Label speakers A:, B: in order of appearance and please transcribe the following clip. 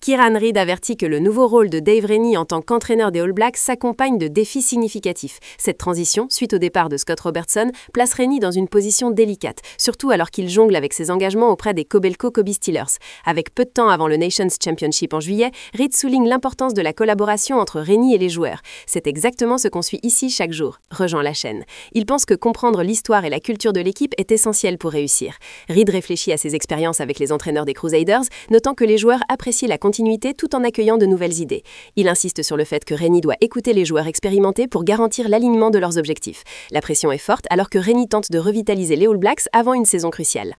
A: Kieran Reid avertit que le nouveau rôle de Dave Rennie en tant qu'entraîneur des All Blacks s'accompagne de défis significatifs. Cette transition, suite au départ de Scott Robertson, place Rennie dans une position délicate, surtout alors qu'il jongle avec ses engagements auprès des Kobelco Kobe Steelers. Avec peu de temps avant le Nations Championship en juillet, Reid souligne l'importance de la collaboration entre Rennie et les joueurs. C'est exactement ce qu'on suit ici chaque jour. Rejoins la chaîne. Il pense que comprendre l'histoire et la culture de l'équipe est essentiel pour réussir. Reid réfléchit à ses expériences avec les entraîneurs des Crusaders, notant que les joueurs apprécient la continuité tout en accueillant de nouvelles idées. Il insiste sur le fait que Rennie doit écouter les joueurs expérimentés pour garantir l'alignement de leurs objectifs. La pression est forte alors que Rennie tente de revitaliser les All Blacks avant une saison cruciale.